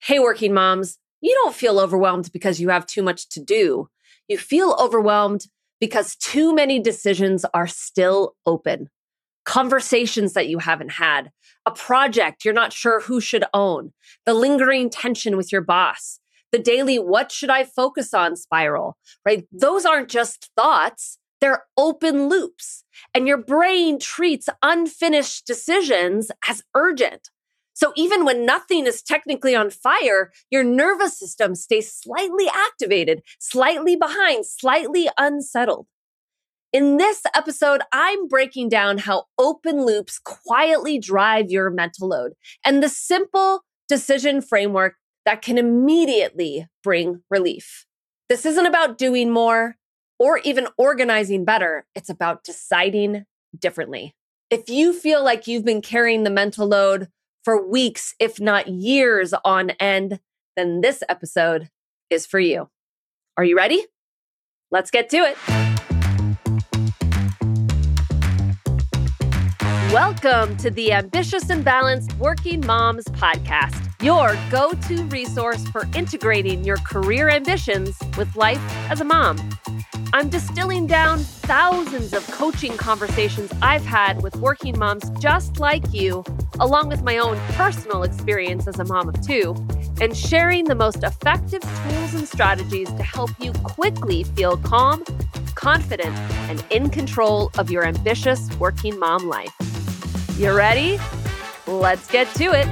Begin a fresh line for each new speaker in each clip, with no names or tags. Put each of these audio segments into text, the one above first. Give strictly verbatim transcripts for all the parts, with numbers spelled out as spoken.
Hey, working moms, you don't feel overwhelmed because you have too much to do. You feel overwhelmed because too many decisions are still open. Conversations that you haven't had, a project you're not sure who should own, the lingering tension with your boss, the daily what should I focus on spiral, right? Those aren't just thoughts, they're open loops. And your brain treats unfinished decisions as urgent. So even when nothing is technically on fire, your nervous system stays slightly activated, slightly behind, slightly unsettled. In this episode, I'm breaking down how open loops quietly drive your mental load and the simple decision framework that can immediately bring relief. This isn't about doing more or even organizing better. It's about deciding differently. If you feel like you've been carrying the mental load for weeks, if not years on end, then this episode is for you. Are you ready? Let's get to it. Welcome to the Ambitious and Balanced Working Moms Podcast, your go-to resource for integrating your career ambitions with life as a mom. I'm distilling down thousands of coaching conversations I've had with working moms just like you, along with my own personal experience as a mom of two, and sharing the most effective tools and strategies to help you quickly feel calm, confident, and in control of your ambitious working mom life. You ready? Let's get to it.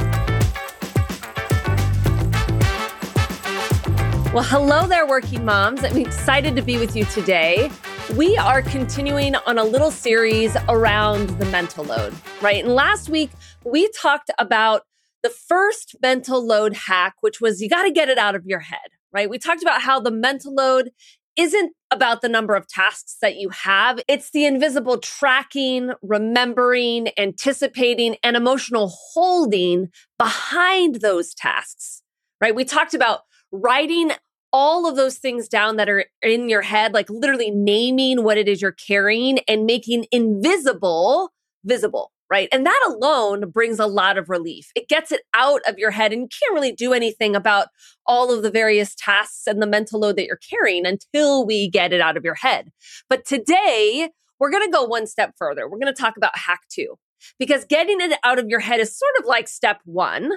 Well, hello there, working moms. I'm excited to be with you today. We are continuing on a little series around the mental load, right? And last week, we talked about the first mental load hack, which was you got to get it out of your head, right? We talked about how the mental load isn't about the number of tasks that you have. It's the invisible tracking, remembering, anticipating, and emotional holding behind those tasks, right? We talked about writing all of those things down that are in your head, like literally naming what it is you're carrying and making invisible visible, right? And that alone brings a lot of relief. It gets it out of your head and you can't really do anything about all of the various tasks and the mental load that you're carrying until we get it out of your head. But today, we're going to go one step further. We're going to talk about hack two, because getting it out of your head is sort of like step one.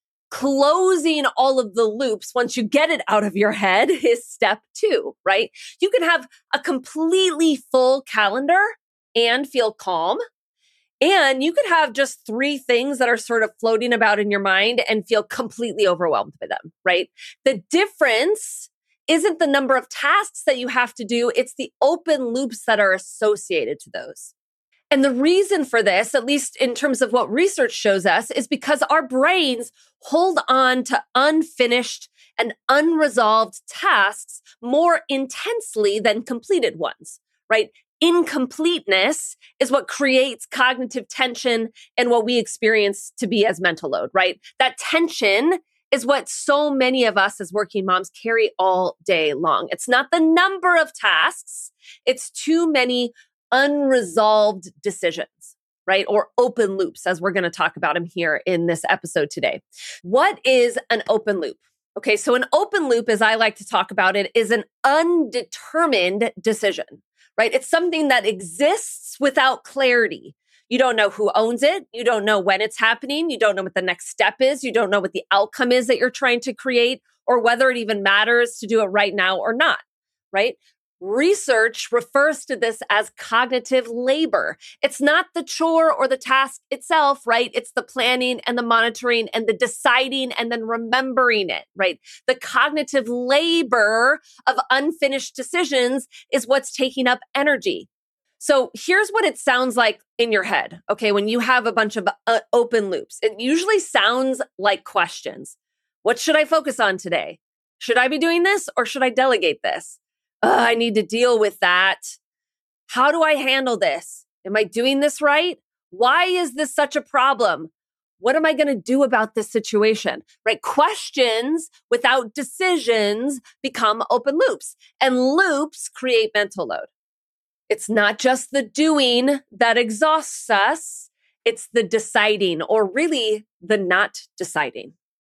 Closing all of the loops once you get it out of your head is step two, right? You can have a completely full calendar and feel calm. And you could have just three things that are sort of floating about in your mind and feel completely overwhelmed by them, right? The difference isn't the number of tasks that you have to do, it's the open loops that are associated to those. And the reason for this, at least in terms of what research shows us, is because our brains hold on to unfinished and unresolved tasks more intensely than completed ones, right? Incompleteness is what creates cognitive tension and what we experience to be as mental load, right? That tension is what so many of us as working moms carry all day long. It's not the number of tasks, it's too many unresolved decisions, right? Or open loops, as we're going to talk about them here in this episode today. What is an open loop? Okay, so an open loop, as I like to talk about it, is an undetermined decision, right? It's something that exists without clarity. You don't know who owns it. You don't know when it's happening. You don't know what the next step is. You don't know what the outcome is that you're trying to create or whether it even matters to do it right now or not, right? Research refers to this as cognitive labor. It's not the chore or the task itself, right? It's the planning and the monitoring and the deciding and then remembering it, right? The cognitive labor of unfinished decisions is what's taking up energy. So here's what it sounds like in your head, okay? When you have a bunch of uh, open loops, it usually sounds like questions. What should I focus on today? Should I be doing this or should I delegate this? Uh, I need to deal with that. How do I handle this? Am I doing this right? Why is this such a problem? What am I going to do about this situation? Right? Questions without decisions become open loops, and loops create mental load. It's not just the doing that exhausts us. It's the deciding, or really the not deciding.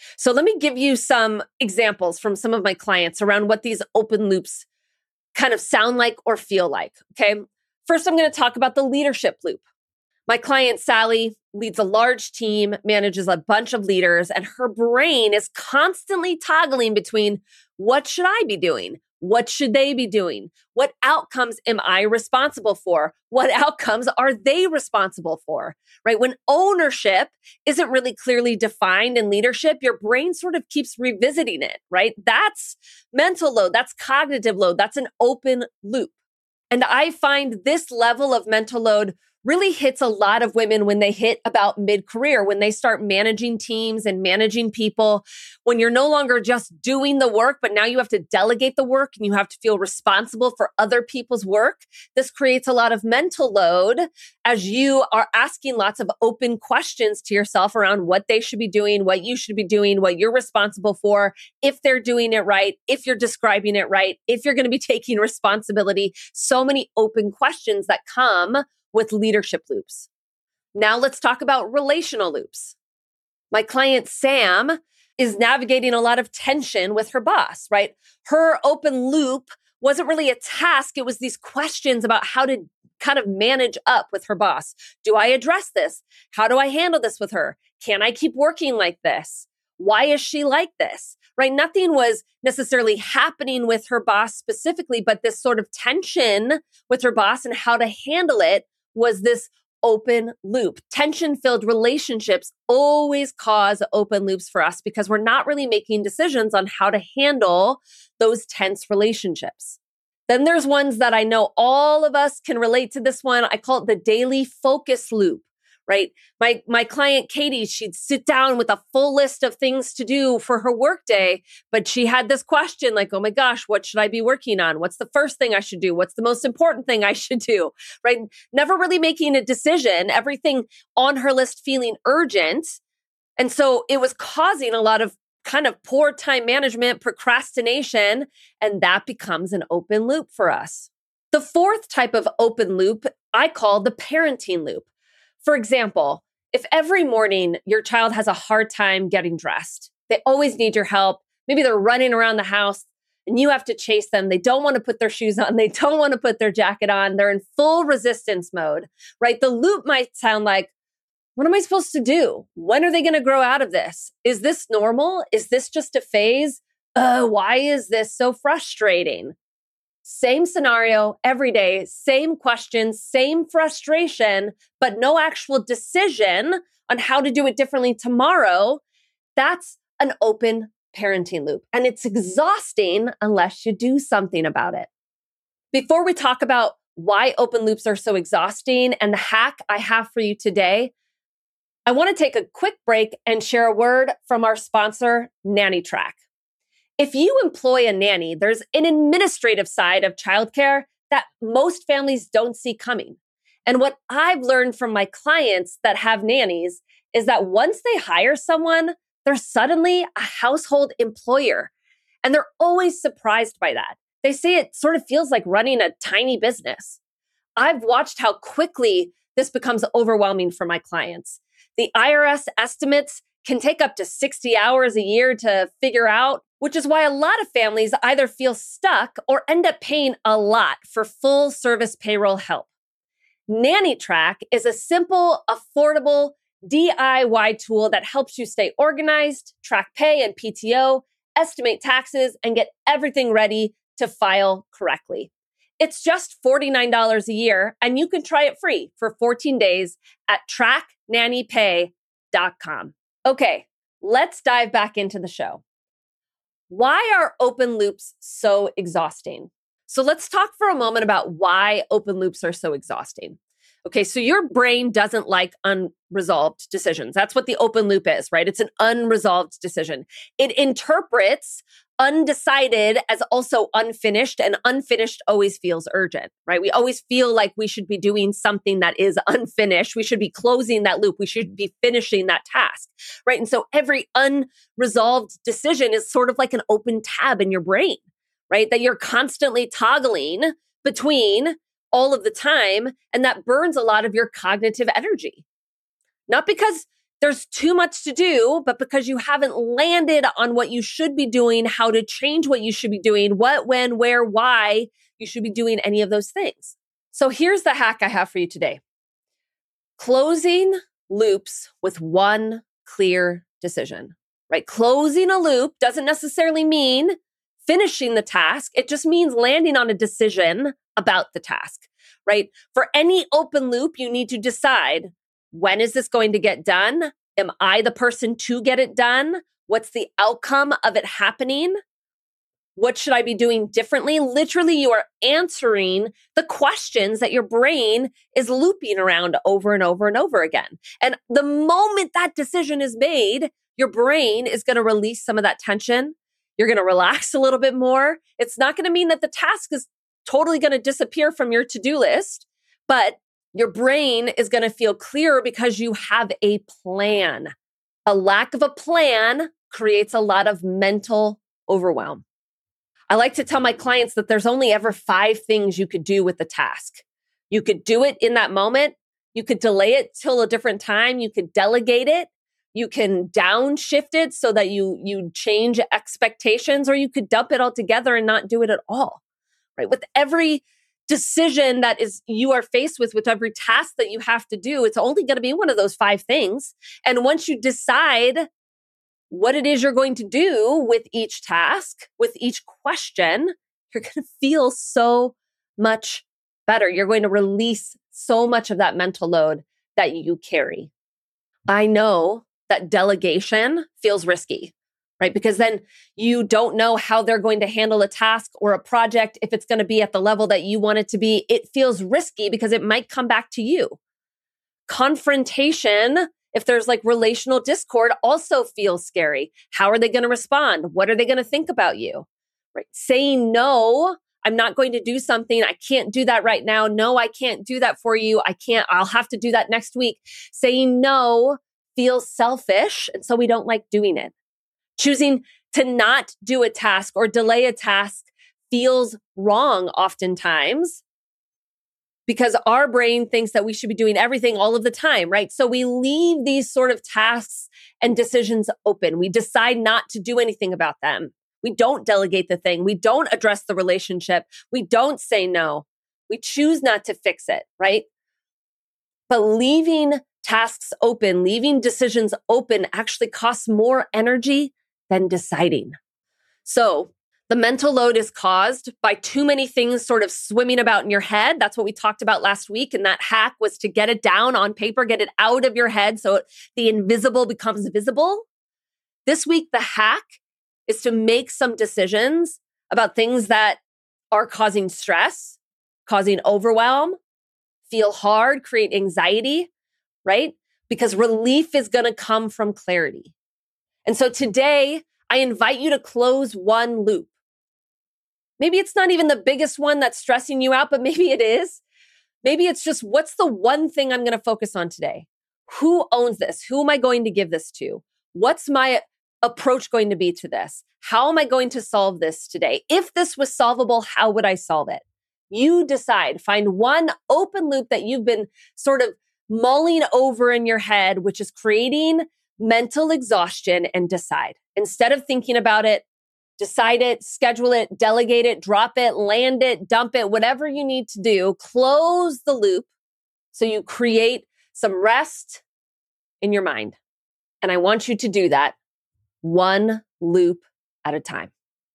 So let me give you some examples from some of my clients around what these open loops kind of sound like or feel like. Okay. First, I'm going to talk about the leadership loop. My client, Sally, leads a large team, manages a bunch of leaders, and her brain is constantly toggling between what should I be doing? What should they be doing? What outcomes am I responsible for? What outcomes are they responsible for? Right? When ownership isn't really clearly defined in leadership, your brain sort of keeps revisiting it, right? That's mental load. That's cognitive load. That's an open loop. And I find this level of mental load really hits a lot of women when they hit about mid-career, when they start managing teams and managing people, when you're no longer just doing the work, but now you have to delegate the work and you have to feel responsible for other people's work. This creates a lot of mental load as you are asking lots of open questions to yourself around what they should be doing, what you should be doing, what you're responsible for, if they're doing it right, if you're describing it right, if you're going to be taking responsibility. So many open questions that come with leadership loops. Now let's talk about relational loops. My client, Sam, is navigating a lot of tension with her boss, right? Her open loop wasn't really a task. It was these questions about how to kind of manage up with her boss. Do I address this? How do I handle this with her? Can I keep working like this? Why is she like this? Right? Nothing was necessarily happening with her boss specifically, but this sort of tension with her boss and how to handle it was this open loop. Tension-filled relationships always cause open loops for us because we're not really making decisions on how to handle those tense relationships. Then there's ones that I know all of us can relate to this one. I call it the daily focus loop, right? My, my client, Katie, she'd sit down with a full list of things to do for her workday, but she had this question like, oh my gosh, what should I be working on? What's the first thing I should do? What's the most important thing I should do, right? Never really making a decision, everything on her list feeling urgent. And so it was causing a lot of kind of poor time management, procrastination, and that becomes an open loop for us. The fourth type of open loop I call the parenting loop. For example, if every morning your child has a hard time getting dressed, they always need your help. Maybe they're running around the house and you have to chase them. They don't want to put their shoes on. They don't want to put their jacket on. They're in full resistance mode, right? The loop might sound like, what am I supposed to do? When are they going to grow out of this? Is this normal? Is this just a phase? Uh, why is this so frustrating? Same scenario every day, same questions, same frustration, but no actual decision on how to do it differently tomorrow. That's an open parenting loop. And it's exhausting unless you do something about it. Before we talk about why open loops are so exhausting and the hack I have for you today, I want to take a quick break and share a word from our sponsor, NannyTrack. If you employ a nanny, there's an administrative side of childcare that most families don't see coming. And what I've learned from my clients that have nannies is that once they hire someone, they're suddenly a household employer. And they're always surprised by that. They say it sort of feels like running a tiny business. I've watched how quickly this becomes overwhelming for my clients. The I R S estimates can take up to sixty hours a year to figure out, which is why a lot of families either feel stuck or end up paying a lot for full service payroll help. NannyTrack is a simple, affordable D I Y tool that helps you stay organized, track pay and P T O, estimate taxes, and get everything ready to file correctly. It's just forty-nine dollars a year, and you can try it free for fourteen days at track nanny pay dot com. Okay, let's dive back into the show. Why are open loops so exhausting? So let's talk for a moment about why open loops are so exhausting. Okay, so your brain doesn't like unresolved decisions. That's what the open loop is, right? It's an unresolved decision. It interprets undecided as also unfinished, and unfinished always feels urgent, right? We always feel like we should be doing something that is unfinished. We should be closing that loop. We should be finishing that task, right? And so every unresolved decision is sort of like an open tab in your brain, right? That you're constantly toggling between all of the time, and that burns a lot of your cognitive energy. Not because there's too much to do, but because you haven't landed on what you should be doing, how to change what you should be doing, what, when, where, why you should be doing any of those things. So here's the hack I have for you today. Closing loops with one clear decision, right? Closing a loop doesn't necessarily mean finishing the task. It just means landing on a decision about the task, right? For any open loop, you need to decide, when is this going to get done? Am I the person to get it done? What's the outcome of it happening? What should I be doing differently? Literally, you are answering the questions that your brain is looping around over and over and over again. And the moment that decision is made, your brain is going to release some of that tension. You're going to relax a little bit more. It's not going to mean that the task is totally going to disappear from your to-do list, but your brain is going to feel clearer because you have a plan. A lack of a plan creates a lot of mental overwhelm. I like to tell my clients that there's only ever five things you could do with the task. You could do it in that moment. You could delay it till a different time. You could delegate it. You can downshift it so that you, you change expectations, or you could dump it all together and not do it at all, right? With every decision that is you are faced with, with every task that you have to do, it's only going to be one of those five things. And once you decide what it is you're going to do with each task, with each question, you're going to feel so much better. You're going to release so much of that mental load that you carry. I know that delegation feels risky, right? Because then you don't know how they're going to handle a task or a project, if it's going to be at the level that you want it to be. It feels risky because it might come back to you. Confrontation, if there's like relational discord, also feels scary. How are they going to respond? What are they going to think about you? Right? Saying no, I'm not going to do something. I can't do that right now. No, I can't do that for you. I can't, I'll have to do that next week. Saying no feels selfish, and so we don't like doing it. Choosing to not do a task or delay a task feels wrong oftentimes because our brain thinks that we should be doing everything all of the time, right? So we leave these sort of tasks and decisions open. We decide not to do anything about them. We don't delegate the thing. We don't address the relationship. We don't say no. We choose not to fix it, right? But leaving tasks open, leaving decisions open actually costs more energy than deciding. So the mental load is caused by too many things sort of swimming about in your head. That's what we talked about last week. And that hack was to get it down on paper, get it out of your head so the invisible becomes visible. This week, the hack is to make some decisions about things that are causing stress, causing overwhelm, feel hard, create anxiety, right? Because relief is going to come from clarity. And so today, I invite you to close one loop. Maybe it's not even the biggest one that's stressing you out, but maybe it is. Maybe it's just, what's the one thing I'm going to focus on today? Who owns this? Who am I going to give this to? What's my approach going to be to this? How am I going to solve this today? If this was solvable, how would I solve it? You decide. Find one open loop that you've been sort of mulling over in your head, which is creating mental exhaustion, and decide. Instead of thinking about it, decide it, schedule it, delegate it, drop it, land it, dump it, whatever you need to do. Close the loop so you create some rest in your mind. And I want you to do that one loop at a time.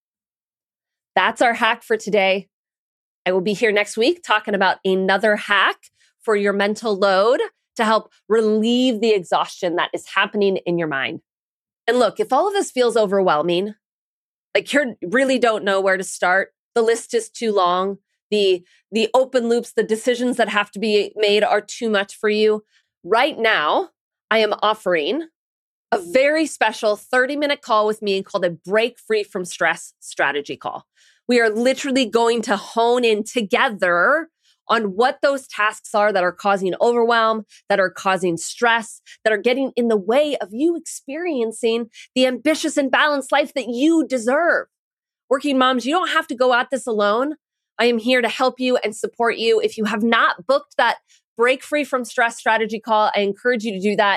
That's our hack for today. I will be here next week talking about another hack for your mental load to help relieve the exhaustion that is happening in your mind. And look, if all of this feels overwhelming, like you really don't know where to start, the list is too long, the, the open loops, the decisions that have to be made are too much for you, right now, I am offering a very special thirty minute call with me called a Break Free from Stress strategy call. We are literally going to hone in together on what those tasks are that are causing overwhelm, that are causing stress, that are getting in the way of you experiencing the ambitious and balanced life that you deserve. Working moms, you don't have to go at this alone. I am here to help you and support you. If you have not booked that Break Free from Stress strategy call, I encourage you to do that.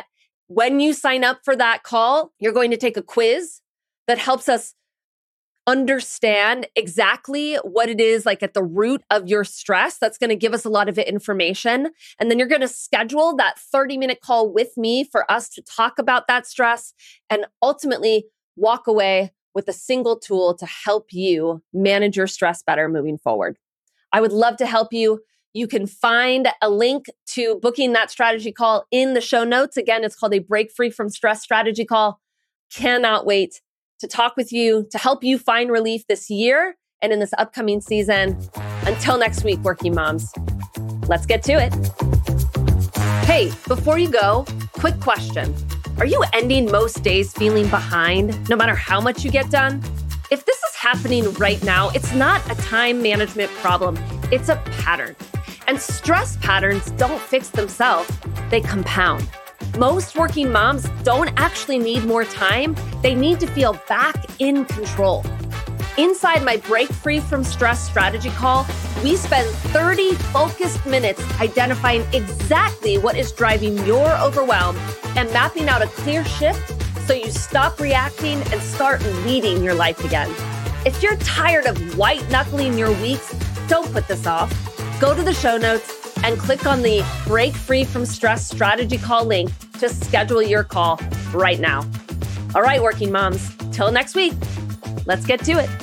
When you sign up for that call, you're going to take a quiz that helps us understand exactly what it is like at the root of your stress. That's going to give us a lot of information. And then you're going to schedule that thirty minute call with me for us to talk about that stress and ultimately walk away with a single tool to help you manage your stress better moving forward. I would love to help you. You can find a link to booking that strategy call in the show notes. Again, it's called a Break Free from Stress Strategy Call. Cannot wait to talk with you, to help you find relief this year and in this upcoming season. Until next week, working moms, let's get to it. Hey, before you go, quick question. Are you ending most days feeling behind, no matter how much you get done? If this is happening right now, it's not a time management problem. It's a pattern. And stress patterns don't fix themselves. They compound. Most working moms don't actually need more time. They need to feel back in control. Inside my Break Free from Stress strategy call, we spend thirty focused minutes identifying exactly what is driving your overwhelm and mapping out a clear shift so you stop reacting and start leading your life again. If you're tired of white-knuckling your weeks, don't put this off. Go to the show notes and click on the Break Free from Stress strategy call link to schedule your call right now. All right, working moms, till next week, let's get to it.